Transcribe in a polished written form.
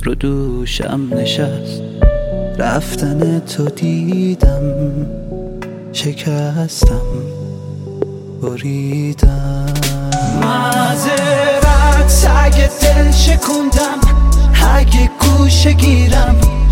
رو دوشم نشست، رفتن تو دیدم، شکستم بریدم. معذرت اگه دل شکوندم، اگه گوشه گیرم